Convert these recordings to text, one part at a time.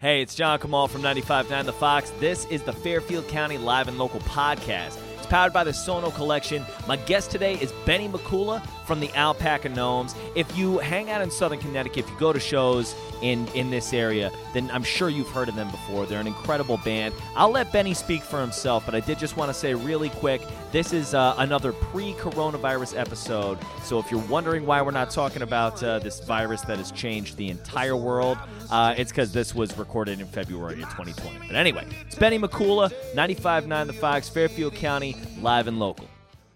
Hey, it's John Kamal from 95.9 The Fox. This is the Fairfield County Live and Local podcast. It's powered by the Sono Collection. My guest today is Benny McCullough from the Alpaca Gnomes. If you hang out in Southern Connecticut, if you go to shows in this area, then I'm sure you've heard of them before. They're an incredible band. I'll let Benny speak for himself, but I did just want to say really quick, this is another pre-coronavirus episode. So if you're wondering why we're not talking about this virus that has changed the entire world, it's because this was recorded in February of 2020. But anyway, it's Benny McCullough, 95.9 The Fox, Fairfield County, live and local.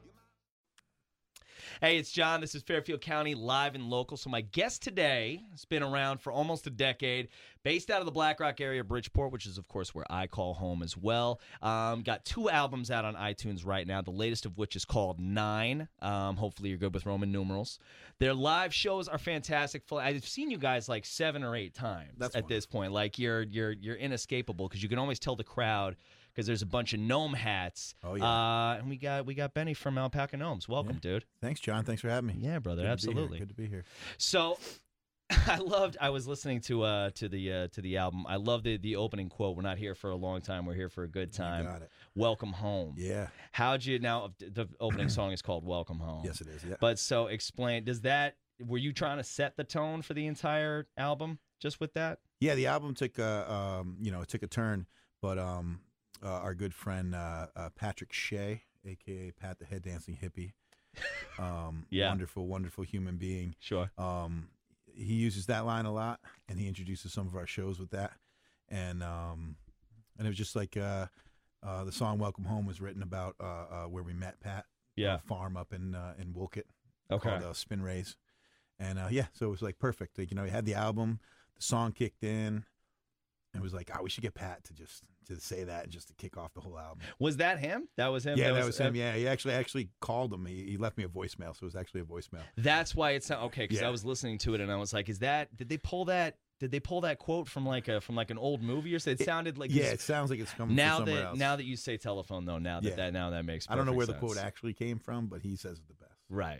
Hey, it's John. This is Fairfield County Live and Local. So my guest today has been around for almost a decade, based out of the Black Rock area, Bridgeport, which is, of course, where I call home as well. Got 2 albums out on iTunes right now, the latest of which is called 9. Hopefully you're good with Roman numerals. Their live shows are fantastic. I've seen you guys like 7 or 8 times at this point. Like you're inescapable because you can always tell the crowd because there's a bunch of gnome hats. Oh, yeah. And we got Benny from Alpaca Gnomes. Welcome, dude. Thanks, John. Thanks for having me. Yeah, brother. Good absolutely. Good to be here. So I was listening to the album. I love the opening quote. We're not here for a long time. We're here for a good time. You got it. Welcome home. Yeah. How'd you now? The opening song is called Welcome Home. Yes, it is. Yeah. But so explain. Were you trying to set the tone for the entire album just with that? Yeah. The album took it took a turn, but our good friend Patrick Shea, aka Pat the Head Dancing Hippie, yeah. wonderful human being. Sure. He uses that line a lot, and he introduces some of our shows with that, and it was just like the song "Welcome Home" was written about where we met Pat, yeah, a farm up in Wolcott, okay, called Spin Rays, and so it was like perfect. Like, he had the album, the song kicked in, and it was like, we should get Pat to say that and just to kick off the whole album. Was that him? That was him? Yeah, that was him. Yeah, he actually called him. He left me a voicemail, so it was actually a voicemail. That's why it sounded okay, because Yeah. I was listening to it and I was like, did they pull that quote from like an old movie or something? It sounded like it sounds like it's coming from somewhere else. Now that you say telephone though, now that makes perfect I don't know where sense. the quote actually came from, but he says it the best. Right.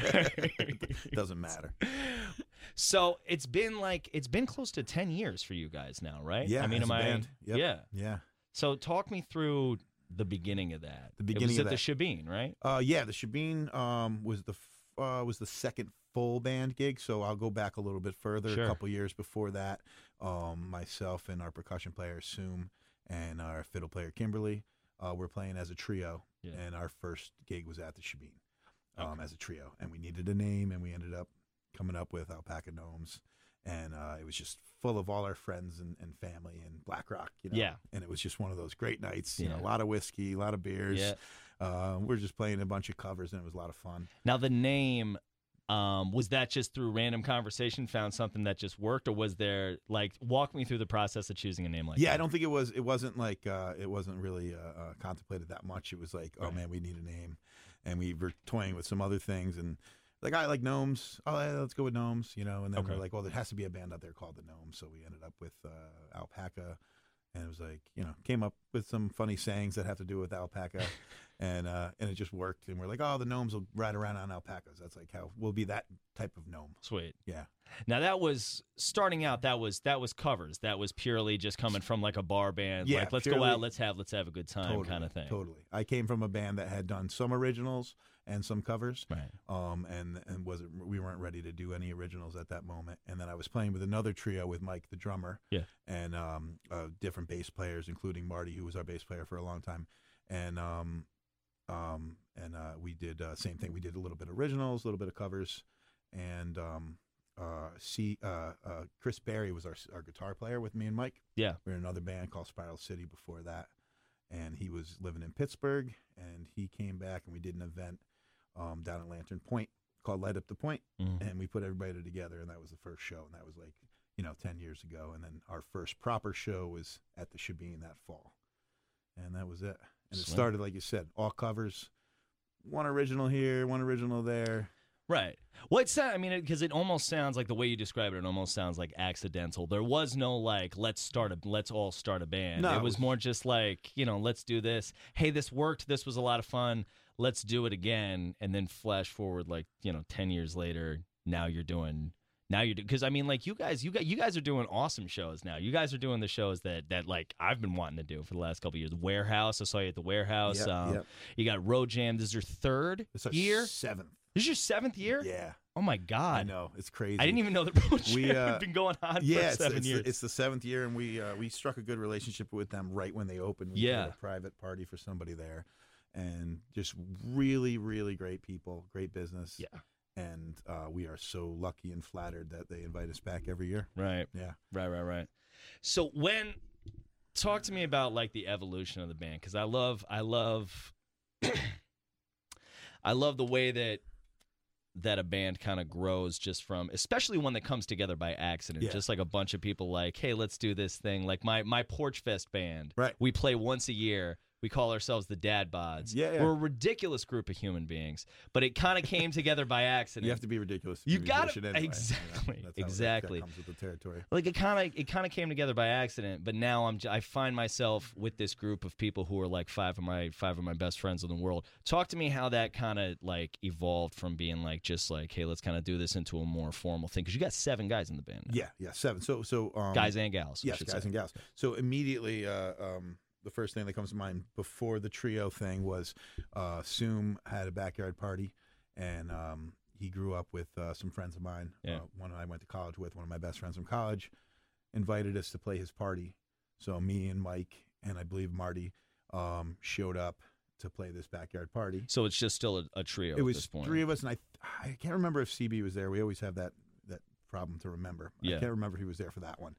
Doesn't matter. So it's been close to 10 years for you guys now, right? Yeah. I mean, as a band. Yep. Yeah. Yeah. So talk me through the beginning of that. The beginning it was of at the Shebeen, right? Yeah, the Shebeen was the second full band gig. So I'll go back a little bit further. Sure. A couple years before that, myself and our percussion player Soom and our fiddle player Kimberly were playing as a trio, Yeah. and our first gig was at the Shebeen Okay. as a trio, and we needed a name, and we ended up coming up with Alpaca Gnomes. And it was just full of all our friends and family in Black Rock, Yeah. And it was just one of those great nights, Yeah. a lot of whiskey, a lot of beers. Yeah. We're just playing a bunch of covers, and it was a lot of fun. Now the name, was that just through random conversation, found something that just worked, or was there walk me through the process of choosing a name like that? Yeah, I don't think it wasn't like it wasn't really contemplated that much. It was like, oh Right. man, we need a name, and we were toying with some other things, and like, I like Gnomes. Oh, yeah, let's go with Gnomes, And then Okay. we're like, well, there has to be a band out there called the Gnomes, so we ended up with Alpaca, and it was like, came up with some funny sayings that have to do with alpaca, and it just worked. And we're like, oh, the Gnomes will ride around on alpacas. That's like how we'll be that type of gnome. Sweet. Yeah. Now that was starting out. That was covers. That was purely just coming from like a bar band. Yeah, like let's go purely- out, let's have a good time Totally, kind of thing. Totally. I came from a band that had done some originals and some covers. Right. And we weren't ready to do any originals at that moment. And then I was playing with another trio with Mike, the drummer. Yeah. And different bass players, including Marty, who was our bass player for a long time. And we did same thing. We did a little bit of originals, a little bit of covers, and Chris Berry was our guitar player with me and Mike. Yeah. We were in another band called Spiral City before that, and he was living in Pittsburgh, and he came back, and we did an event down at Lantern Point called Light Up the Point, Mhm. and we put everybody together, and that was the first show, and that was like 10 years ago. And then our first proper show was at the Shebeen that fall, and that was it. And it Sweet. started, like you said, all covers, one original here, one original there. Right. Well, because it almost sounds like the way you describe it. It almost sounds like accidental. There was no like, let's all start a band. No, it was more just like, let's do this. Hey, this worked. This was a lot of fun. Let's do it again. And then flash forward 10 years later. Now you're doing Now you do, because I mean, like you guys are doing awesome shows now. You guys are doing the shows that like I've been wanting to do for the last couple of years. The Warehouse, I saw you at the Warehouse. Yep. You got Road Jam. This is your third It's our year. 7th. This is your 7th year. Yeah. Oh my God. I know, it's crazy. I didn't even know that Road Jam had been going on for 7 years. It's the 7th year, and we struck a good relationship with them right when they opened. We Yeah. did a private party for somebody there, and just really, really great people, great business. Yeah. And we are so lucky and flattered that they invite us back every year. Right. Yeah. Right. So talk to me about like the evolution of the band, because I love I love the way that a band kind of grows just from, especially one that comes together by accident. Yeah. Just like a bunch of people like, hey, let's do this thing. Like my Porch Fest band. Right. We play once a year. We call ourselves the Dad Bods. Yeah. We're a ridiculous group of human beings, but it kind of came together by accident. You have to be ridiculous. To You be a gotta- musician anyway. exactly, That's how exactly. That comes with the territory. Like it kind of came together by accident, but now I find myself with this group of people who are like five of my best friends in the world. Talk to me how that kind of like evolved from being like just like, hey, let's kind of do this into a more formal thing, because you got 7 guys in the band now. Yeah, 7. So Guys and gals. I yes, should guys say. and gals. So immediately, the first thing that comes to mind before the trio thing was Soom had a backyard party, and he grew up with some friends of mine. Yeah. One I went to college with, one of my best friends from college, invited us to play his party. So me and Mike and I believe Marty showed up to play this backyard party. So it's just still a trio It at was this point. 3 of us, and I can't remember if CB was there. We always have that problem to remember. Yeah. I can't remember if he was there for that one.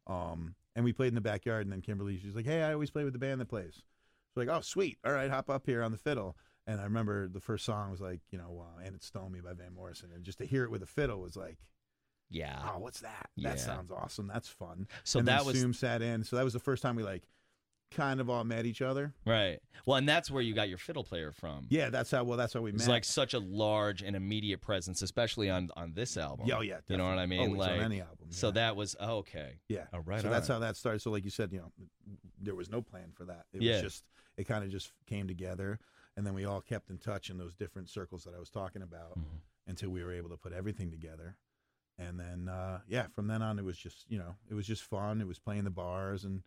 And we played in the backyard, and then Kimberly, she's like, hey, I always play with the band that plays. So like, oh, sweet. All right, hop up here on the fiddle. And I remember the first song was like, And It Stole Me by Van Morrison. And just to hear it with a fiddle was like, Yeah. oh, what's that? Yeah. That sounds awesome. That's fun. So and that then was Zoom sat in. So that was the first time we like kind of all met each other. right. Well, and that's where you got your fiddle player from. Yeah, that's how we met. It's like such a large and immediate presence, especially on this album. Yeah, oh, yeah, You know what I mean? Always like on any album. So yeah. that was okay. Yeah. Oh, right. So on. that's how that started. So like you said, there was no plan for that. It Yeah. was just, it kind of just came together. And then we all kept in touch in those different circles that I was talking about until we were able to put everything together. And then, from then on, it was just, it was just fun. It was playing the bars, and,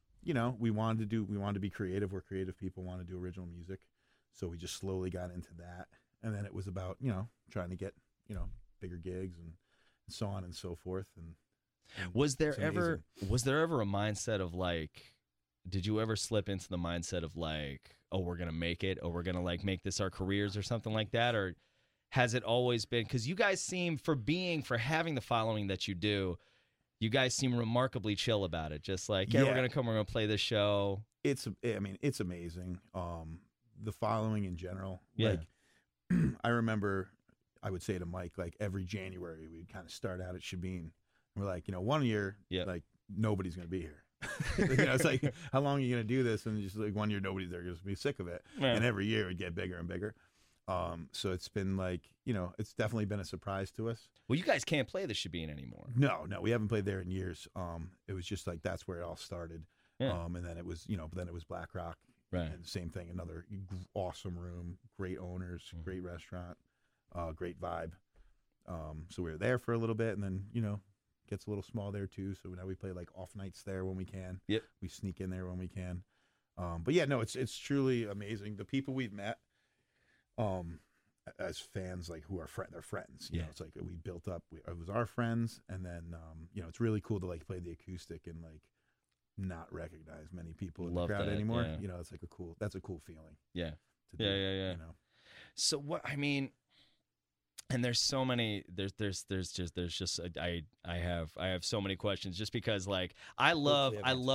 we wanted to be creative. We're creative people, want to do original music. So we just slowly got into that. And then it was about, trying to get, bigger gigs and so on and so forth. And was there it's ever a mindset of like, did you ever slip into the mindset of like, oh, we're going to make it, or we're going to like make this our careers or something like that? Or has it always been, because you guys seem, for having the following that you do, you guys seem remarkably chill about it. Just like, yeah, we're going to play this show. It's amazing. The following in general. Yeah. Like, I remember I would say to Mike, like every January we'd kind of start out at Shabine. We're like, one year, like nobody's going to be here. It's like, how long are you going to do this? And just like 1 year, nobody's there, just be sick of it. Yeah. And every year it'd get bigger and bigger. So it's been like, it's definitely been a surprise to us. Well, you guys can't play the Shabine anymore. No, we haven't played there in years. It was just like, that's where it all started. Yeah. And then it was, then it was Black Rock. Right. And same thing, another awesome room, great owners, great restaurant, great vibe. So we were there for a little bit, and then, gets a little small there too. So now we play like off nights there when we can. Yep. We sneak in there when we can. But yeah, no, it's truly amazing. The people we've met, as fans, like who are they're friends. You know, it's like we built up. It was our friends, and then it's really cool to like play the acoustic and like not recognize many people in the crowd anymore. Yeah. It's like that's a cool feeling. Yeah. To do, Yeah. So what I mean, and there's so many. I have so many questions just because like I love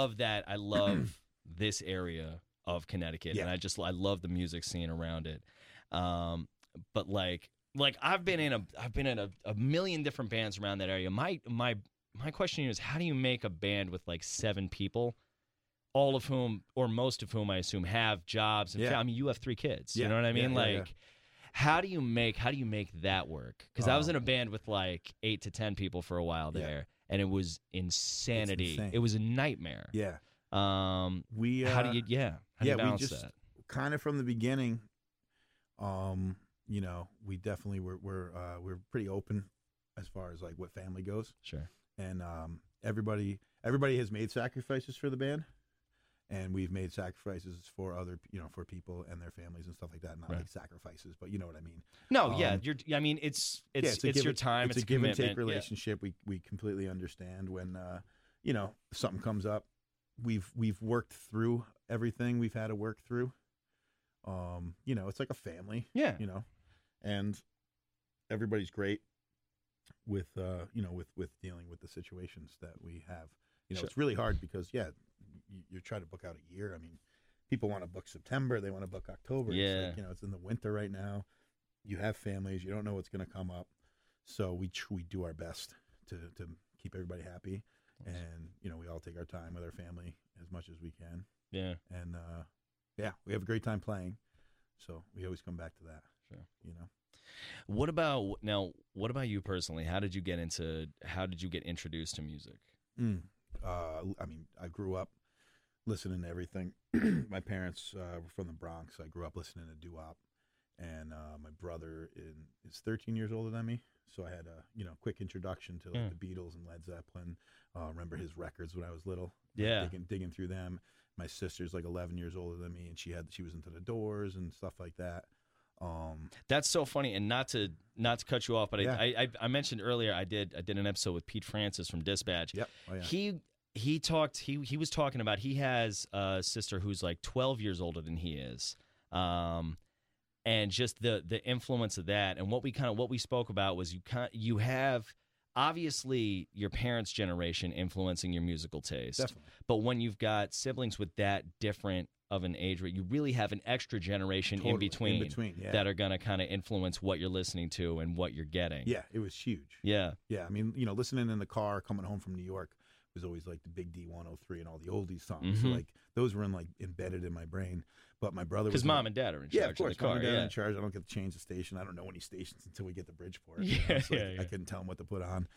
this area of Connecticut, and I love the music scene around it. But like I've been in a million different bands around that area. My question here is, how do you make a band with like 7 people, all of whom or most of whom I assume have jobs? And I mean, you have 3 kids. You know what I mean? How do you make that work? Because I was in a band with like 8 to 10 people for a while there, and it was insanity. It was a nightmare. Yeah. How do you balance we just that? kind of from the beginning. We definitely we're pretty open as far as like what family goes. Sure. And everybody has made sacrifices for the band, and we've made sacrifices for other, for people and their families and stuff like that. Not like sacrifices, but you know what I mean. No, I mean, it's your time. It's a give and take relationship. Yeah. We completely understand when something comes up. We've worked through everything we've had to work through. It's like a family. Yeah. And everybody's great with with dealing with the situations that we have. Sure. It's really hard because you're trying to book out a year. I mean, people want to book September, they want to book October. Yeah. It's like, it's in the winter right now. You have families, you don't know what's going to come up. So we do our best to keep everybody happy. And, we all take our time with our family as much as we can. Yeah. And we have a great time playing. So we always come back to that. Sure. What about you personally? How did you get introduced to music? I grew up listening to everything. My parents were from the Bronx. I grew up listening to doo-wop, and my brother is 13 years older than me, so I had a quick introduction to like the Beatles and Led Zeppelin. Remember his records when I was little. Yeah, digging through them. My sister's like 11 years older than me, and she was into the Doors and stuff like that. That's so funny, and not to cut you off, but I mentioned earlier I did an episode with Pete Francis from Dispatch. Yep. Oh, yeah. He was talking about he has a sister who's like 12 years older than he is, and just the influence of that, and what we spoke about was you have obviously your parents' generation influencing your musical taste. Definitely. But when you've got siblings with that different of an age rate, you really have an extra generation in between that are going to kind of influence what you're listening to and what you're getting. Yeah, it was huge. Yeah. Yeah, I mean, listening in the car coming home from New York was always like the Big D103 and all the oldies songs. Mm-hmm. So like those were embedded in my brain. But my brother was because mom and dad are in charge. Yeah, of course. Of the car, mom and dad are in charge. I don't get to change the station. I don't know any stations until we get to Bridgeport. I couldn't tell them what to put on.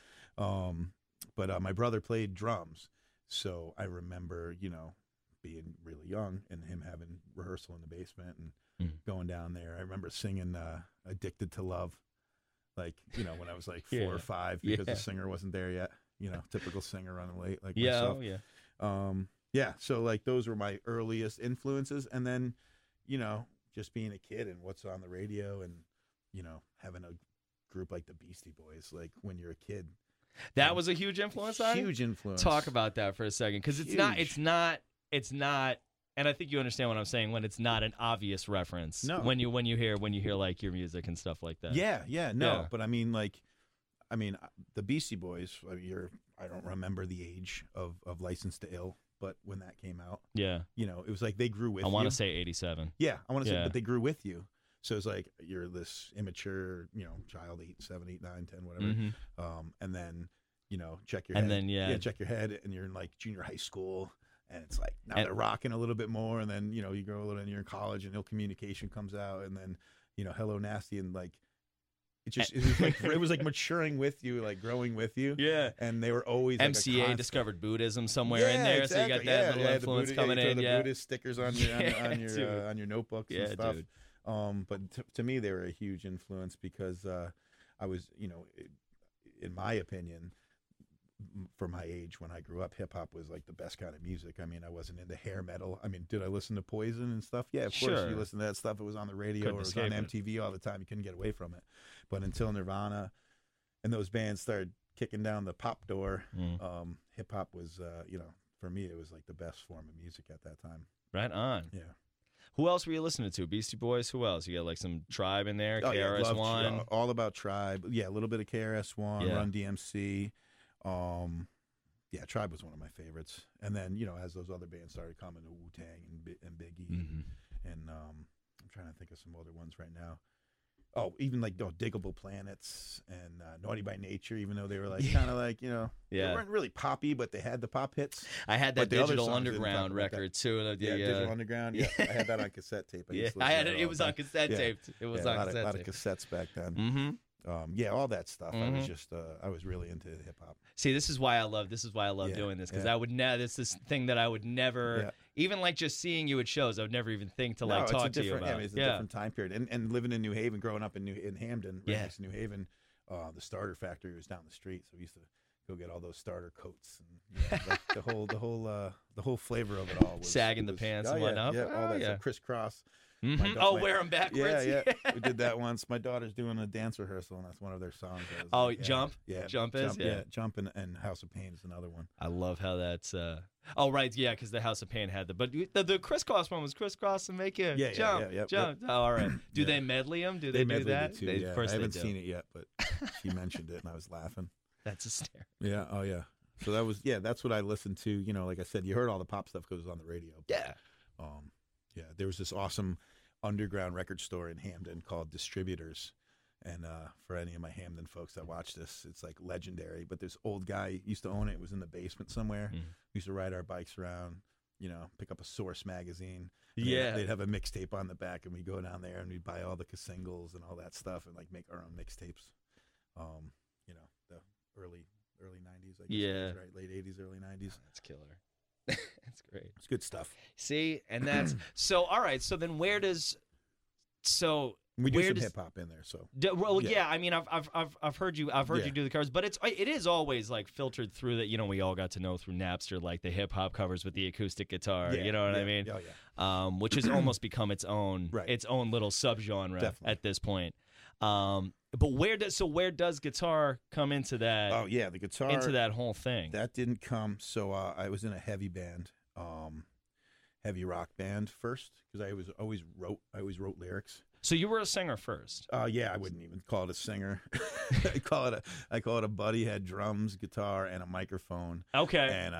But my brother played drums, so I remember being really young and him having rehearsal in the basement and going down there. I remember singing "Addicted to Love," like when I was like 4 or 5 because the singer wasn't there yet. Typical singer running late like myself. So like those were my earliest influences, and then just being a kid and what's on the radio and having a group like the Beastie Boys, like when you're a kid, that was a huge influence on you? Huge influence. Talk about that for a second, because it's not, and I think you understand what I'm saying when it's not an obvious reference. No. When you hear like your music and stuff like that. Yeah. But I mean the Beastie Boys. I don't remember the age of License to Ill, but when that came out, it was like they grew with you. I want to say 87. Yeah, I want to say, but they grew with you. So it's like you're this immature, child, 8, 7, 8, 9, 10, whatever. Mm-hmm. And then, check your head. And then, check your head, and you're in like junior high school, and it's like now they're rocking a little bit more, and then you go a little, and you're in college, and Ill Communication comes out, and then Hello Nasty, and like it was like maturing with you, like growing with you. Yeah. And they were always like MCA discovered Buddhism somewhere in there, exactly. so you got that little influence coming in. The Buddhist stickers on your notebooks and stuff. Dude. But to me, they were a huge influence because I was, in my opinion, for my age when I grew up, hip hop was like the best kind of music. I mean, I wasn't into hair metal. I mean, did I listen to Poison and stuff? Yeah, of course. You listen to that stuff. It was on the radio or it was on MTV all the time. You couldn't get away from it. But until Nirvana and those bands started kicking down the pop door, hip hop was, for me, it was like the best form of music at that time. Right on. Yeah. Who else were you listening to? Beastie Boys? Who else? You got like some Tribe in there? KRS-One? All about Tribe. Yeah, a little bit of KRS-One, Run DMC. Tribe was one of my favorites. And then, as those other bands started coming, to Wu-Tang and Biggie. Mm-hmm. And I'm trying to think of some other ones right now. Oh, even like Diggable Planets and Naughty by Nature, even though they were like kind of like, they weren't really poppy, but they had the pop hits. I had that Digital Underground record too. Digital Underground. Yeah, I had that on cassette tape. I had it. It was on cassette tape. It was on cassette tape. A lot of cassettes back then. Mm-hmm. All that stuff. I was really into hip hop. See, this is why I love doing this, because I would never. This is thing that I would never, even like just seeing you at shows, I would never even think to talk to you about. It's a different time period. And living in New Haven, growing up in Hamden, right next to New Haven, the starter factory was down the street, so we used to go get all those starter coats and like the whole flavor of it all was sagging the pants and whatnot. Yeah, all that stuff, crisscross. Mm-hmm. Wear them backwards. Yeah. We did that once. My daughter's doing a dance rehearsal, and that's one of their songs. Jump? Yeah. Jump and House of Pain is another one. I love how that's... Oh, right, yeah, because the House of Pain had but the crisscross one was crisscross and make you jump. Jump. Oh, all right. Do they medley them? Do they do that? Too, Of course I haven't seen it yet, but she mentioned it, and I was laughing. That's hysterical. Yeah, oh, yeah. So that's what I listened to. You know, like I said, you heard all the pop stuff because it was on the radio. Yeah. There was this awesome underground record store in Hamden called Distributors. And for any of my Hamden folks that watch this, it's like legendary. But this old guy used to own it. It was in the basement somewhere. We used to ride our bikes around, you know, pick up a Source magazine. They'd have a mixtape on the back, and we'd go down there and we'd buy all the singles and all that stuff and like make our own mixtapes. You know, the early 90s, I guess. Yeah. Right, late 80s, early 90s. That's killer. That's great. It's good stuff. See, and that's so. All right. So then, we do some hip hop in there. So I mean, I've heard you. I've heard you do the covers, but it is always like filtered through that. You know, we all got to know through Napster, like the hip hop covers with the acoustic guitar. You know what I mean? Oh, yeah. Which has almost become its own little subgenre at this point. But where does guitar come into that? Oh yeah, the guitar into that whole thing. That didn't come. So I was in a heavy band, heavy rock band first because I always wrote lyrics. So you were a singer first. Yeah, I wouldn't even call it a singer. I call it a buddy had drums, guitar, and a microphone. Okay. And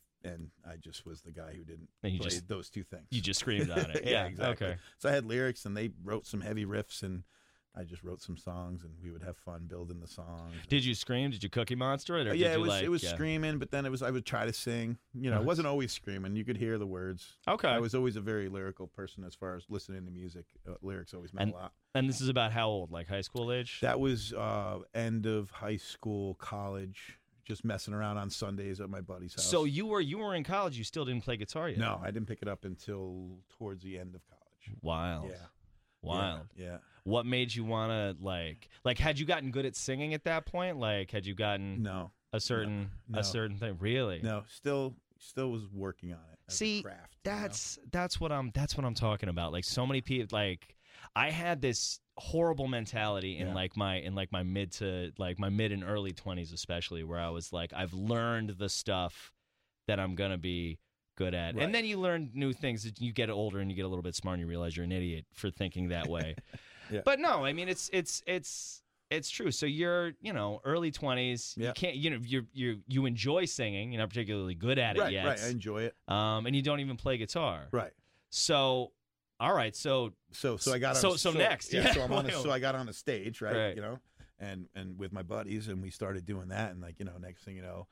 I just was the guy who didn't play those two things. You just screamed on it. Yeah, exactly. Okay. So I had lyrics, and they wrote some heavy riffs, and I just wrote some songs, and we would have fun building the songs. Did you scream? Did you Cookie Monster it? Or it was screaming, but then I would try to sing. You know, it wasn't always screaming. You could hear the words. Okay. I was always a very lyrical person as far as listening to music. Lyrics always meant a lot. And this is about how old? Like high school age? That was end of high school, college. Just messing around on Sundays at my buddy's house. So you were in college. You still didn't play guitar yet? No, I didn't pick it up until towards the end of college. Wild. Yeah. Wild. Yeah. What made you want to like had you gotten good at singing at that point? Like had you gotten a certain thing? Really? No, still was working on it. See, a craft, that's what I'm talking about. Like so many people, like I had this horrible mentality in my mid and early 20s, especially, where I was like, I've learned the stuff that I'm gonna be good at. Right. And then you learn new things as you get older and you get a little bit smarter and you realize you're an idiot for thinking that way. Yeah. But no, I mean it's true. So you're, early 20s, you can't, you enjoy singing, you're not particularly good at it yet. Right, I enjoy it. And you don't even play guitar. Right. So all right, so I got next. Yeah, so I got on the stage, right. And with my buddies, and we started doing that, and next thing you know,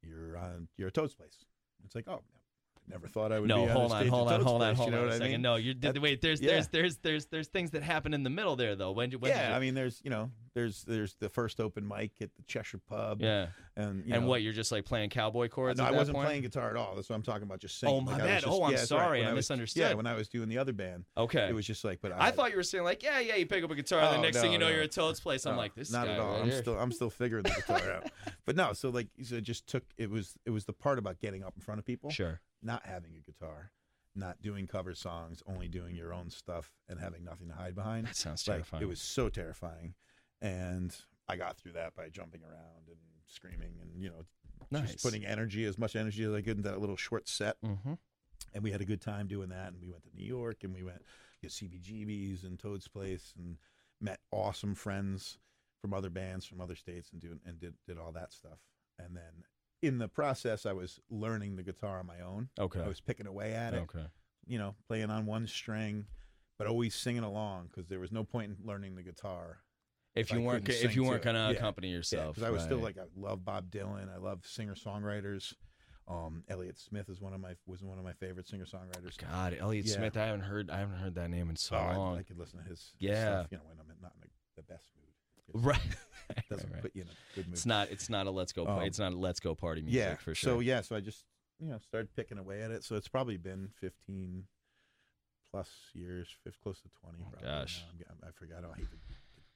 you're at Toad's Place. It's like, oh, never thought I would be on hold a on a second. No, wait. There's things that happen in the middle there though. I mean, there's the first open mic at the Cheshire Pub. Yeah, and what, you're just like playing cowboy chords? No, at I that wasn't point? playing guitar at all. That's what I'm talking about. Just singing. Oh my bad. I'm sorry. I misunderstood. Yeah, when I was doing the other band. Okay. It was just like, but I thought you were saying like, yeah, you pick up a guitar, and the next thing you know, you're at Toad's Place. I'm like, this not guy at all. right I'm still figuring the guitar out. But no, so it just took. It was the part about getting up in front of people. Sure. Not having a guitar, not doing cover songs, only doing your own stuff and having nothing to hide behind. That sounds terrifying. It was so terrifying. And I got through that by jumping around and screaming and, just putting as much energy as I could in that little short set. Mm-hmm. And we had a good time doing that. And we went to New York and we went to CBGB's and Toad's Place and met awesome friends from other bands from other states and did all that stuff. And then in the process, I was learning the guitar on my own. Okay. I was picking away at it. Okay. Playing on one string, but always singing along because there was no point in learning the guitar if you weren't going to accompany yourself. Because I was still I love Bob Dylan. I love singer-songwriters. Elliott Smith was one of my favorite singer-songwriters. God, Elliott Smith. I haven't heard that name in so long. I could listen to his stuff. When I'm not in the best mood. Right. Doesn't put you in a good mood. It's not a let's go. It's not a let's go party music for sure. So I just started picking away at it. So it's probably been 15 plus years, close to 20. Probably. Gosh, I forgot. I hate the date.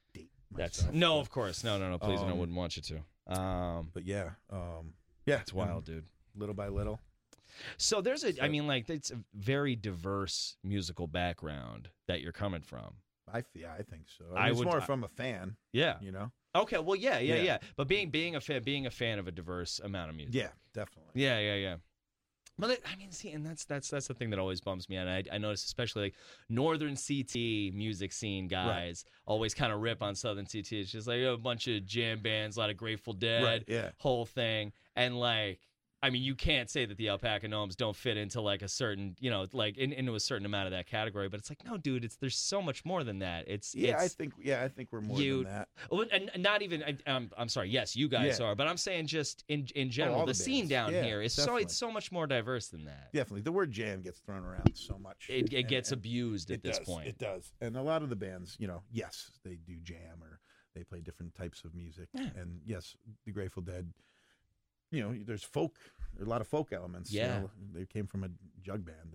myself. No, of course. No. Please, I wouldn't want you to. But yeah, It's wild, dude. Little by little. So there's I mean, like, it's a very diverse musical background that you're coming from. I think so. I mean, it's more from a fan. Yeah. You know. Okay. Well, yeah. But being a fan of a diverse amount of music. Yeah, definitely. Yeah. But I mean, see, and that's the thing that always bums me out. I notice, especially like Northern CT music scene guys always kind of rip on Southern CT. It's just like a bunch of jam bands, a lot of Grateful Dead, whole thing, and like. I mean, you can't say that the Alpaca Gnomes don't fit into like a certain, like into a certain amount of that category. But it's like, no, dude, there's so much more than that. I think we're more than that. And not even. I'm sorry. Yes, you guys are, but I'm saying just in general, the scene down here is it's so much more diverse than that. Definitely, the word jam gets thrown around so much. It gets abused at this point. It does, and a lot of the bands, yes, they do jam or they play different types of music, and yes, the Grateful Dead. There's a lot of folk elements. Yeah. They came from a jug band.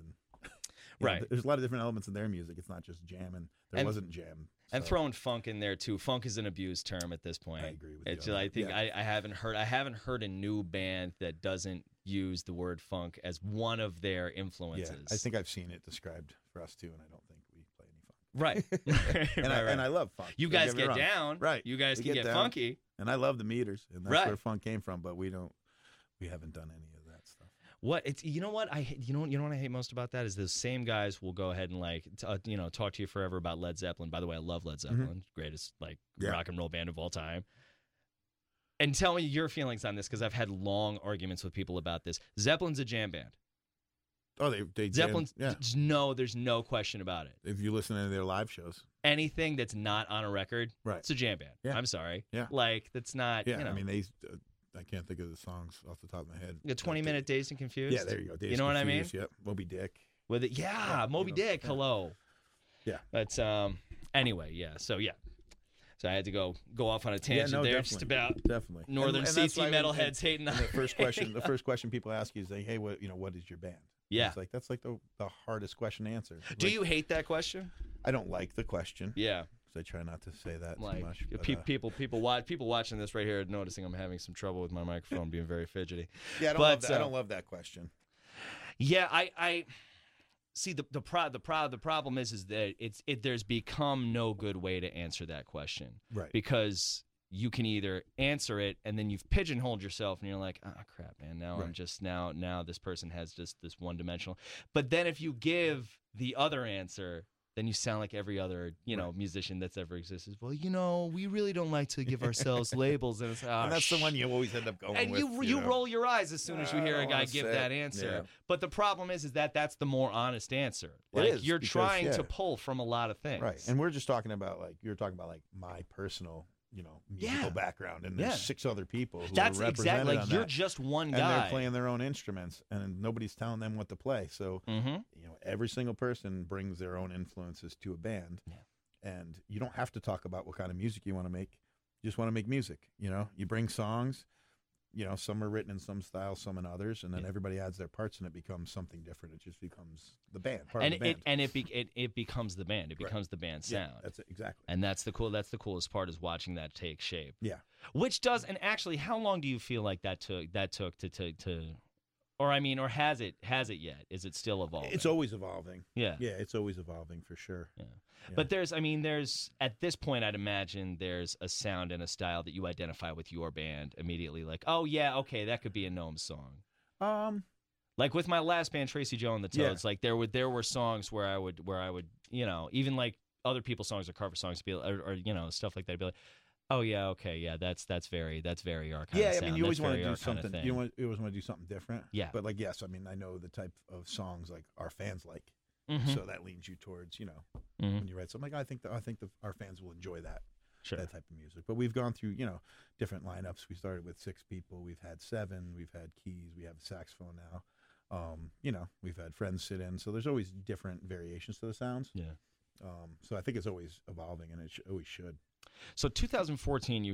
And there's a lot of different elements in their music. It's not just jam, and there wasn't jam. And throwing funk in there, too. Funk is an abused term at this point. I agree with you. I think I haven't heard a new band that doesn't use the word funk as one of their influences. Yeah, I think I've seen it described for us, too, and I don't think we play any funk. Right. And I love funk. You guys get down. Right. You guys can get down, funky. And I love the meters, and that's where funk came from, but we haven't done any of that stuff. What what I hate most about that is those same guys will go ahead and like talk to you forever about Led Zeppelin. By the way, I love Led Zeppelin, greatest rock and roll band of all time. And tell me your feelings on this, because I've had long arguments with people about this. Zeppelin's a jam band. Oh, they Zeppelin's there's no question about it. If you listen to their live shows, anything that's not on a record, it's a jam band. Yeah. I'm sorry, that's not. Yeah, I mean they. I can't think of the songs off the top of my head. The 20-minute Dazed and Confused. Yeah, there you go. Dazed what I mean? Yep. Moby Dick. With it, Moby Dick. Yeah. Hello. Yeah. But anyway, yeah. So I had to go off on a tangent there, definitely. just about definitely Northern CT metalheads hating on the first question people ask you is like, hey, what is your band? Yeah. It's like that's like the hardest question to answer. Do you hate that question? I don't like the question. Yeah. I try not to say that too much. But, people watching this right here are noticing I'm having some trouble with my microphone being very fidgety. Yeah, I don't love that question. Yeah, I see the problem is that there's become no good way to answer that question. Right. Because you can either answer it and then you've pigeonholed yourself and you're like, oh crap, man, now I'm just now this person has just this one dimensional. But then if you give the other answer, then you sound like every other, musician that's ever existed. Well, we really don't like to give ourselves labels. And it's, and that's the one you always end up going with. And you roll your eyes as soon as you hear a guy give that answer. Yeah. But the problem is that that's the more honest answer. Like, you're trying to pull from a lot of things. Right. And we're just talking about, you're talking about, my personal musical background, and there's 6 other people who are represented exactly on you're that. just one guy, and they're playing their own instruments, and nobody's telling them what to play. So every single person brings their own influences to a band, and you don't have to talk about what kind of music you want to make. You just want to make music. You bring songs. Some are written in some styles, some in others, and then everybody adds their parts, and it becomes something different. It just becomes the band, part of the band. It becomes the band. It becomes the band sound. Yeah, that's it, exactly. And that's the coolest part, is watching that take shape. Yeah. Which does, and actually, how long do you feel like that took to or has it yet? Is it still evolving? It's always evolving. Yeah. Yeah, it's always evolving for sure. Yeah. But there's at this point, I'd imagine there's a sound and a style that you identify with your band immediately. Like, oh yeah, okay, that could be a Gnome song. Like with my last band, Tracy Joe and the Toads, like there were songs where I would even like other people's songs or cover songs, or stuff like that. I'd be like, oh yeah, okay, yeah, that's very our kind of sound. I mean, you always want to do something. You always want to do something different. Yeah. But I mean, I know the type of songs like our fans like. Mm-hmm. So that leans you towards, when you write something like, I think our fans will enjoy that, that type of music. But we've gone through, different lineups. We started with 6 people. We've had 7. We've had keys. We have a saxophone now. We've had friends sit in. So there's always different variations to the sounds. Yeah. So I think it's always evolving, and it always should. So 2014,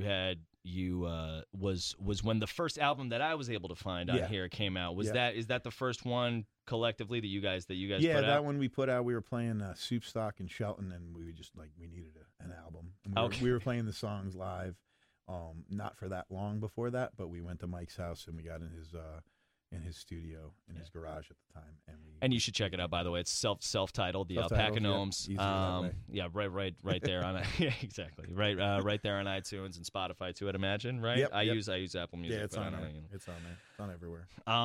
was when the first album that I was able to find on here came out. Is that the first one collectively that you guys put out? Yeah, that one we put out. We were playing Soupstock in Shelton, and we just we needed an album. And we were playing the songs live. Not for that long before that, but we went to Mike's house and we got in his studio in his garage at the time, and you should check it out, by the way. It's self-titled, the Alpaca Gnomes. Right there on exactly right there on iTunes and Spotify too. I'd imagine, right? I use Apple Music. Yeah, it's on there. It's on there. It's on everywhere.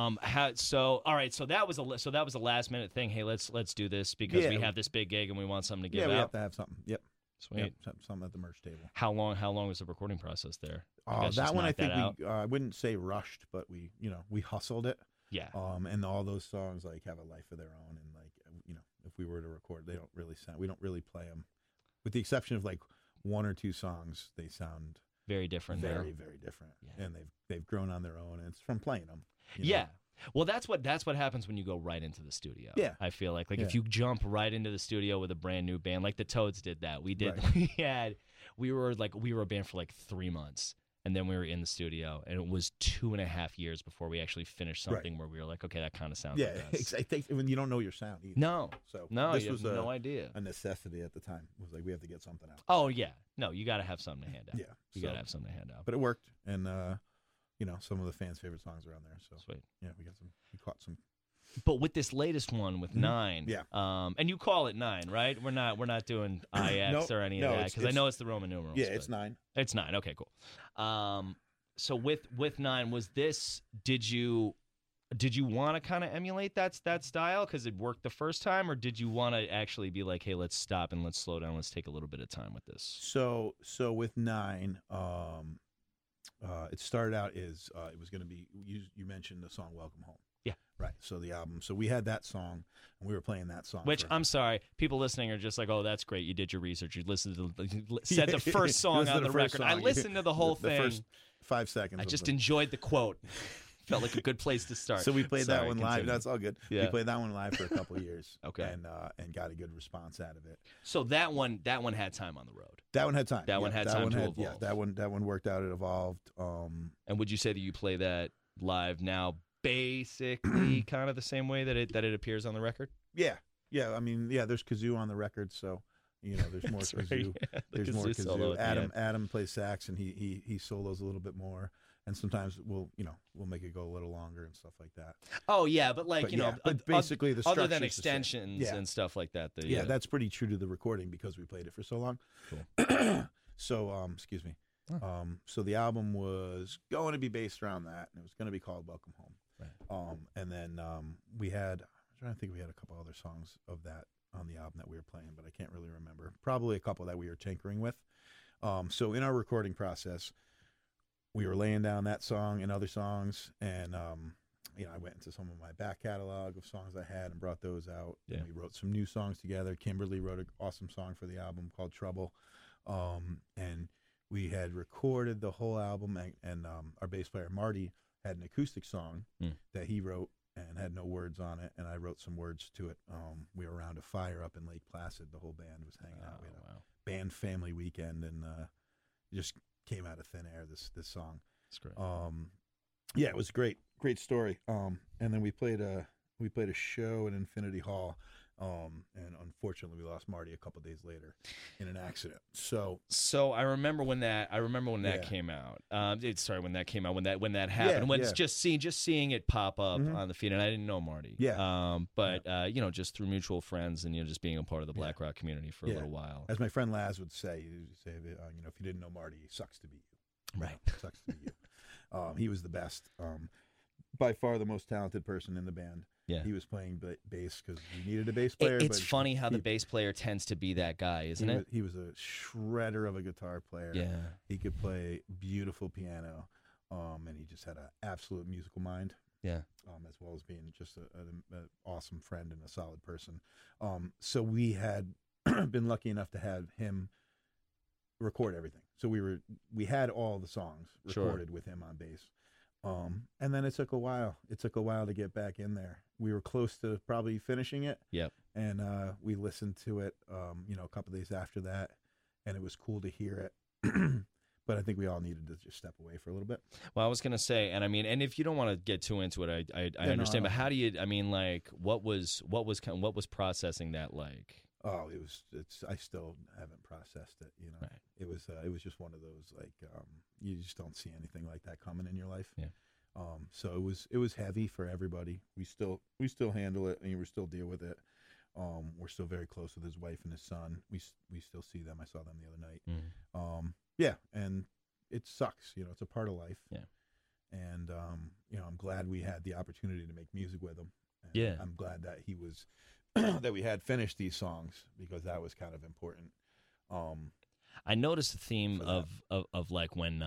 All right, so that was a last minute thing. Hey, let's do this because we have this big gig and we want something to give out. Yeah, we have to have something. Yep. Sweet. Yep, something at the merch table. How long was the recording process there? That one I think I wouldn't say rushed, but we hustled it. Yeah. And all those songs have a life of their own, and if we were to record, they don't really sound. We don't really play them, with the exception of one or two songs. They sound very different. Very different. Yeah. And they've grown on their own, and it's from playing them. Yeah. Well, that's what happens when you go right into the studio. Yeah. I feel like if you jump right into the studio with a brand new band, like the Toads did that. We did. Right. we were a band for 3 months, and then we were in the studio, and it was 2.5 years before we actually finished something where we were like, okay, that kind of sounds like us. I think when you don't know your sound either. No. So this was no idea. A necessity at the time. It was we have to get something out. Oh yeah. No, you got to have something to hand out. Yeah. You got to have something to hand out. But it worked, and some of the fans' favorite songs are on there. So sweet. Yeah, we caught some. But with this latest one with 9, and you call it 9, right? We're not doing IX or any of that because I know it's the Roman numerals. Yeah, it's 9. It's 9. Okay, cool. So with 9, was this? Did you want to kind of emulate that style because it worked the first time, or did you want to actually be like, hey, let's stop and let's slow down, let's take a little bit of time with this? So with 9, it started out it was going to be you mentioned the song "Welcome Home." Yeah. Right. So the album. So we had that song, and we were playing that song. Which I'm sorry, people listening are just like, "Oh, that's great. You did your research. You listened to said the first song on the record." I listened to the whole thing. The first 5 seconds. I just enjoyed the quote. Felt like a good place to start. So we played that one live. Continue. That's all good. Yeah. We played that one live for a couple of years. Okay. And got a good response out of it. So that one had time on the road. That one had time. That one had time to evolve. Yeah, that one worked out. It evolved. And would you say that you play that live now, basically kind of the same way that it appears on the record? Yeah. I mean, there's kazoo on the record, so there's more kazoo. Yeah, there's more kazoo. Solo Adam plays sax, and he solos a little bit more. And sometimes we'll make it go a little longer and stuff like that. Oh yeah, but but basically the other than extensions and stuff like that. That's pretty true to the recording because we played it for so long. Cool. So excuse me. So the album was going to be based around that, and it was going to be called "Welcome Home." Right. And then we had I'm trying to think we had a couple other songs of that on the album that we were playing, but I can't really remember. Probably a couple that we were tinkering with. So in our recording process, we were laying down that song and other songs, and I went into some of my back catalog of songs I had and brought those out. Yeah. And we wrote some new songs together. Kimberly wrote an awesome song for the album called Trouble, and we had recorded the whole album. And our bass player Marty had an acoustic song that he wrote and had no words on it, and I wrote some words to it. We were around a fire up in Lake Placid. The whole band was hanging out. We had a band family weekend, and just came out of thin air. This song. That's great. Yeah, it was great story. And then we played a show at Infinity Hall, and unfortunately we lost Marty a couple days later in an accident. So I remember when that came out. When that came out, when that happened. When it's just seeing it pop up on the feed, and I didn't know Marty. Yeah. But just through mutual friends and just being a part of the Black Rock community for a little while. As my friend Laz would say, if you didn't know Marty, it sucks to be you. Right. Sucks to be you. He was the best. By far the most talented person in the band. Yeah. He was playing bass because we needed a bass player. It's funny how the bass player tends to be that guy, isn't it? He was a shredder of a guitar player. Yeah. He could play beautiful piano, and he just had an absolute musical mind. Yeah. As well as being just an awesome friend and a solid person. So we had been lucky enough to have him record everything. So we had all the songs recorded with him on bass. And then it took a while. It took a while to get back in there. We were close to probably finishing it. Yep. And we listened to it, a couple days after that, and it was cool to hear it But I think we all needed to just step away for a little bit. Well, I was gonna say, and I mean, and if you don't want to get too into it, I understand. But how do you? I mean, like, what was processing that like? Oh, I still haven't processed it. You know, Right. It was just one of those like you just don't see anything like that coming in your life. Yeah. So it was heavy for everybody. We still handle it, and we still deal with it. We're still very close with his wife and his son. We still see them. I saw them the other night. Mm. Yeah, and it sucks. You know, it's a part of life. Yeah. And you know, I'm glad we had the opportunity to make music with him. And Yeah. I'm glad that he was that we had finished these songs, because that was kind of important. I noticed the theme for of like when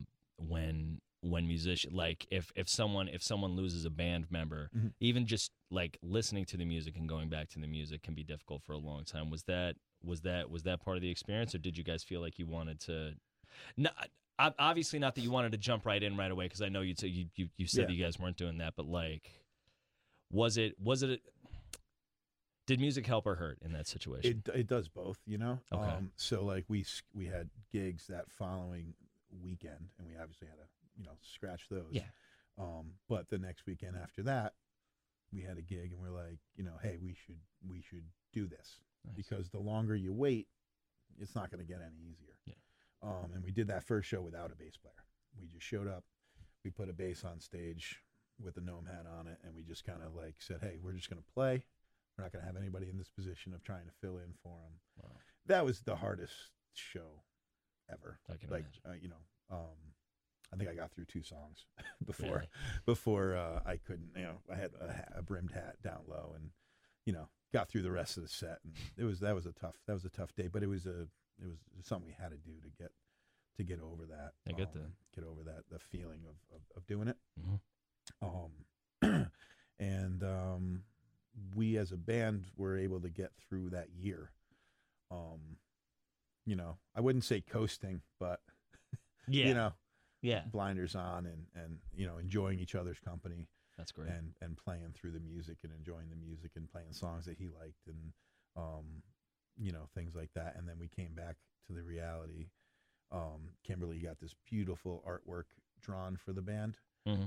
musician, like if someone loses a band member, Mhm. even just like listening to the music and going back to the music can be difficult for a long time. Was that part of the experience, or did you guys feel like you wanted to? No, obviously not that you wanted to jump right in right away, because I know you said Yeah. that you guys weren't doing that, but like, was it? Did music help or hurt in that situation? It does both, you know. Okay. So like we had gigs that following weekend, and we obviously had to, you know, scratch those. Yeah. But the next weekend after that, we had a gig, and we're like, you know, hey, we should do this. Nice. Because the longer you wait, it's not going to get any easier. Yeah. And we did that first show without a bass player. We just showed up, we put a bass on stage with a gnome hat on it, and we just kind of like said, hey, we're just going to play. We're not going to have anybody in this position of trying to fill in for them. Wow. That was the hardest show ever. I can like, imagine. you know, I think I got through 2 songs Really? before I couldn't, you know, I had a brimmed hat down low, and, you know, got through the rest of the set. And that was a tough day, but it was something we had to do to get over that. I get that. Get over the feeling of doing it. Mm-hmm. And we as a band were able to get through that year. You know, I wouldn't say coasting, but Yeah. you know, Yeah. blinders on and you know, enjoying each other's company. That's great. And playing through the music and enjoying the music and playing songs that he liked, and you know, things like that. And then we came back to the reality. Kimberly got this beautiful artwork drawn for the band. Mhm.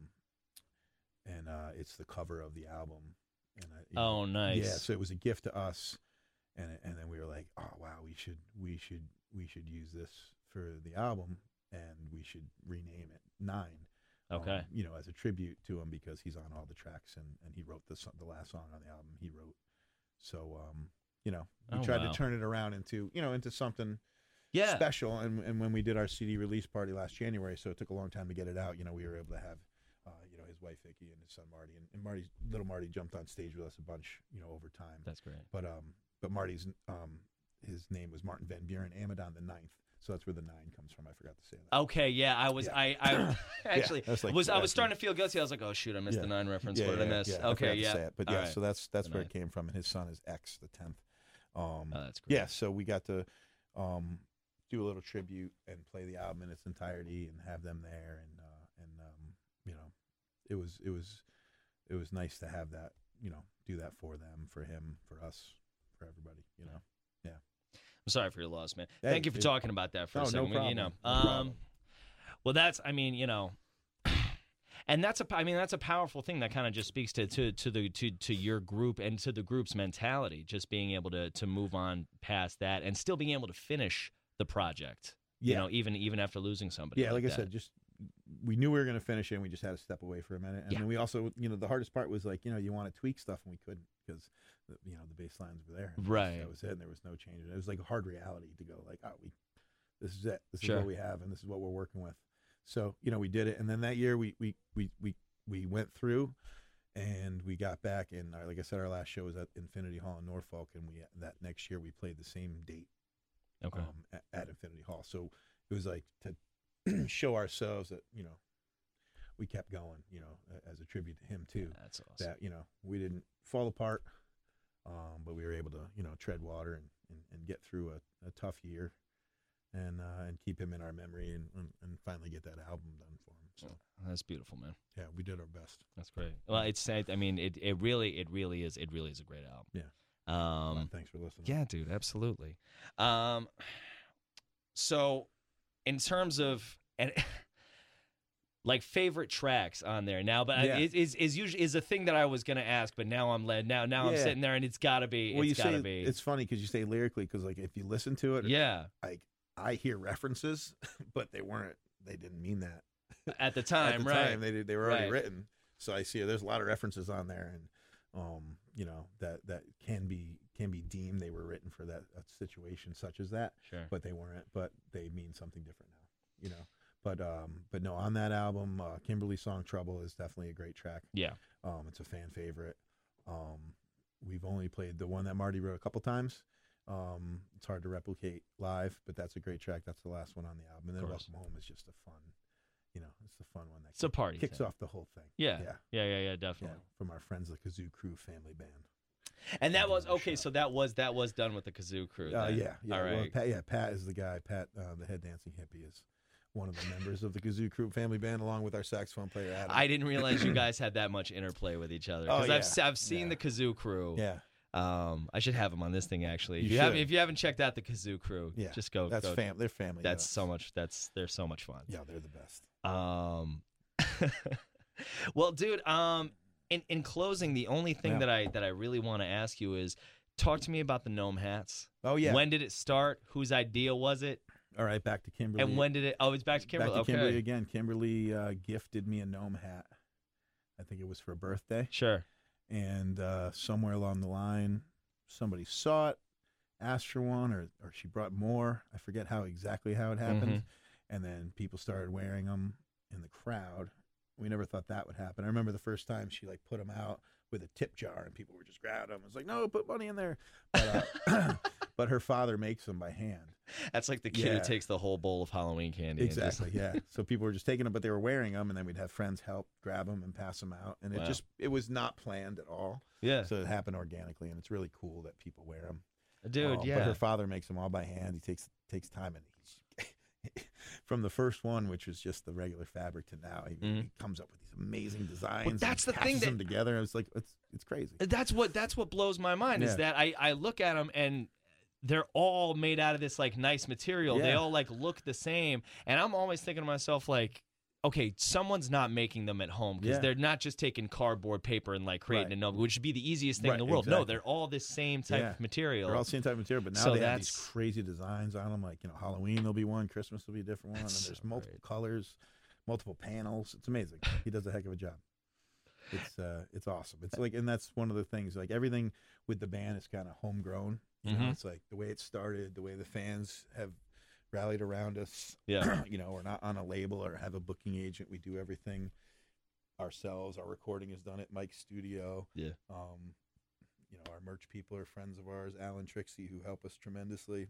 And it's the cover of the album. And Oh, nice. Yeah, so it was a gift to us, and then we were like, oh wow, we should use this for the album, and we should rename it 9. Okay. You know, as a tribute to him, because he's on all the tracks, and he wrote the last song on the album he wrote. So you know, we tried to turn it around into something special. And when we did our CD release party last January, so it took a long time to get it out. You know, we were able to have you know, his wife Vicky and his son Marty, and little Marty jumped on stage with us a bunch, you know, over time. That's great. But Marty's his name was Martin Van Buren Amadon the 9th. So that's where the 9 comes from. I forgot to say that. Okay, yeah, I was, Yeah. I actually Yeah, I was starting to feel guilty. I was like, oh shoot, I missed the 9 reference. Yeah, What did I miss? I Okay, forgot to yeah. say it. But All yeah, right. so that's The where 9. it came from, and his son is X the 10th. Oh, that's great. Yeah, so we got to do a little tribute and play the album in its entirety and have them there, and you know, it was nice to have that, you know, do that for them, for him, for us, for everybody, you know. Yeah. I'm sorry for your loss, man. Hey, Thank you for talking about that for a no second. problem. You know, No problem. well, that's, I mean, you know, and that's a powerful thing that kind of just speaks to your group and to the group's mentality, just being able to move on past that and still being able to finish the project. Yeah. You know, even after losing somebody. Yeah, like I that. said, just we knew we were going to finish it, and we just had to step away for a minute. And Yeah. then we also, you know, the hardest part was like, you know, you want to tweak stuff, and we couldn't, because, you know, the bass lines were there. And Right. That was it, and there was no change. It was like a hard reality to go like, oh, this is it. This is Sure. what we have, and this is what we're working with. So, you know, we did it. And then that year we went through, and we got back, and like I said, our last show was at Infinity Hall in Norfolk, and that next year we played the same date. Okay. At Infinity Hall. So it was like to show ourselves that, you know, we kept going, you know, as a tribute to him too. That's awesome. That, you know, we didn't fall apart, but we were able to, you know, tread water and get through a tough year, and keep him in our memory, and finally get that album done for him. So That's beautiful, man. yeah, we did our best. That's great. Well, it's, I mean, it really is a great album. Yeah. Um, Thanks for listening. Yeah, dude, absolutely. So in terms of and like favorite tracks on there now, but Yeah. is a thing that I was gonna ask, but now I'm led. Now I'm Yeah. sitting there and it's gotta be. Well, It's you gotta say be. it's funny because you say lyrically because like if you listen to it, Yeah. like I hear references, but they didn't mean that At the time, at the right? time. They were already Right. written. So I see there's a lot of references on there, and you know that can be deemed they were written for that a situation such as that, Sure. but they weren't. But they mean something different now, you know. But no, on that album, Kimberly's song "Trouble" is definitely a great track. Yeah. It's a fan favorite. We've only played the one that Marty wrote a couple times. It's hard to replicate live, but that's a great track. That's the last one on the album. And then course. Welcome Home is just a fun, you know, it's the fun one that It's a party kicks thing. off the whole thing. Yeah. Yeah. Yeah. Definitely. From our friends, the Kazoo Crew family band. And that was Another okay. shot. So that was done with the Kazoo Crew. then. Yeah. All Well, right. Pat is the guy. Pat, the head dancing hippie, is one of the members of the Kazoo Crew family band, along with our saxophone player Adam. I didn't realize you guys had that much interplay with each other Oh, because yeah. I've seen the Kazoo Crew. Yeah. I should have them on this thing actually. You If you haven't checked out the Kazoo Crew, Yeah. just go. That's go. They're family. That's to so us. much. They're so much fun. Yeah, they're the best. Well, dude. In closing, the only thing Yeah. that I really want to ask you is, talk to me about the gnome hats. Oh yeah. When did it start? Whose idea was it? All right, back to Kimberly. And when did it? Oh, it's back to Kimberly. Back to Okay. Kimberly again. Kimberly gifted me a gnome hat. I think it was for a birthday. Sure. And somewhere along the line, somebody saw it, asked for one, or she brought more. I forget exactly how it happened. Mm-hmm. And then people started wearing them in the crowd. We never thought that would happen. I remember the first time she like put them out with a tip jar, and people were just grabbing them. I was like, no, put money in there. But, but her father makes them by hand. That's like the kid who takes the whole bowl of Halloween candy. and just- Exactly, yeah. So people were just taking them, but they were wearing them, and then we'd have friends help grab them and pass them out. And Wow. it was not planned at all. Yeah. So it happened organically, and it's really cool that people wear them. Dude, But yeah. her father makes them all by hand. He takes time, and he's from the first one, which was just the regular fabric, to now he comes up with these amazing designs. Well, that's and the thing patches that- them together. It's like it's crazy. That's what blows my mind is Yeah. that I look at them and they're all made out of this like nice material. They Yeah. all like look the same, and I'm always thinking to myself like, okay, someone's not making them at home because Yeah. they're not just taking cardboard paper and like creating Right. a gnome, which would be the easiest thing in Right, the world. No, exactly. they're all this same type Yeah. of material. They're all the same type of material, but now So they have these that's- crazy designs on them. Like, Halloween there'll be one, Christmas will be a different one, and That's there's so multiple great. colors, multiple panels. It's amazing. He does a heck of a job. It's awesome. It's like, and that's one of the things. Like everything with the band is kind of homegrown. You know, it's like the way it started, the way the fans have rallied around us. Yeah. We're not on a label or have a booking agent. We do everything ourselves. Our recording is done at Mike's studio. Yeah. Our merch people are friends of ours, Alan Trixie, who help us tremendously.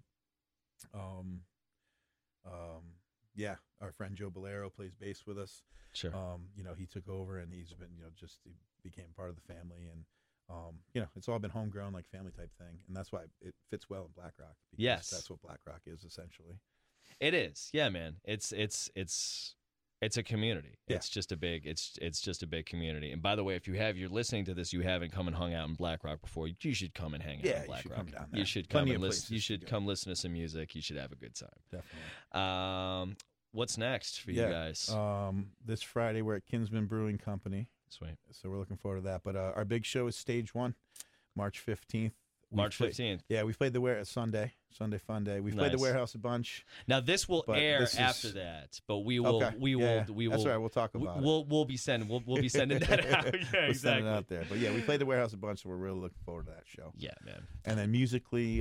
Yeah, our friend Joe Bolero plays bass with us. Sure. He took over, and he's been, he became part of the family, and it's all been homegrown, like family type thing, and that's why it fits well in Black Rock. Because Yes. that's what Black Rock is essentially. It is. Yeah, man. It's a community. Yeah. It's just a big community. And by the way, if you're listening to this, you haven't come and hung out in Black Rock before, you should come and hang out Yeah, in you Black should Rock. come down there. You should Plenty come of and places listen. You to should go. come listen to some music. You should have a good time. Definitely. What's next for you guys? This Friday we're at Kinsman Brewing Company, Sweet. so we're looking forward to that. But our big show is Stage 1, March 15th. March 15th. Yeah, we played the warehouse Sunday Fun Day. We've played the Nice. warehouse a bunch. Now this will But air this is- after that, but we will. Okay. We will. Yeah, We will. That's all right. We'll talk about it. We'll be sending. We'll be sending that out. Yeah, We'll send exactly. it out there. But yeah, we played the warehouse a bunch, so we're really looking forward to that show. Yeah, man. And then musically,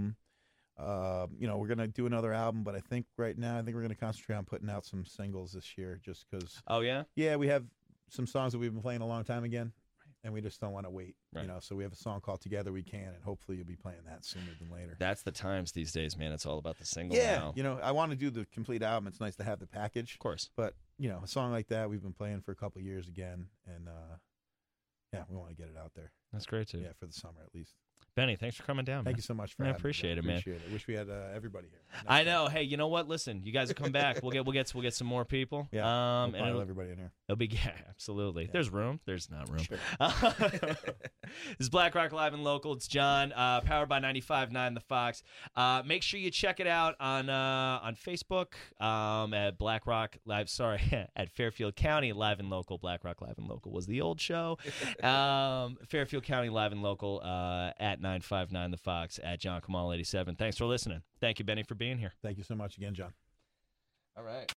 we're gonna do another album, but I think right now, we're gonna concentrate on putting out some singles this year, just because. Oh yeah. Yeah, we have some songs that we've been playing a long time again, and we just don't want to wait. Right. So we have a song called "Together We Can," and hopefully you'll be playing that sooner than later. That's the times these days, man. It's all about the single Yeah, now. I want to do the complete album. It's nice to have the package, Of course. but a song like that we've been playing for a couple of years again, and we want to get it out there. That's great too. Yeah, for the summer at least. Benny, thanks for coming down. Thank man. you so much for I having appreciate me. it, man. Appreciate it. Wish we had everybody here. I know. Hey, you know what? Listen, you guys will come back. We'll get some more people. Yeah, and we'll pile everybody in here. it'll be absolutely. Yeah. There's room. There's not room. Sure. This is Black Rock Live and Local. It's John, powered by 95.9 The Fox. Make sure you check it out on Facebook at Black Rock Live. Sorry, at Fairfield County Live and Local. Black Rock Live and Local was the old show. Fairfield County Live and Local at 959 The Fox at John Kamal 87. Thanks for listening. Thank you, Benny, for being here. Thank you so much again, John. All right.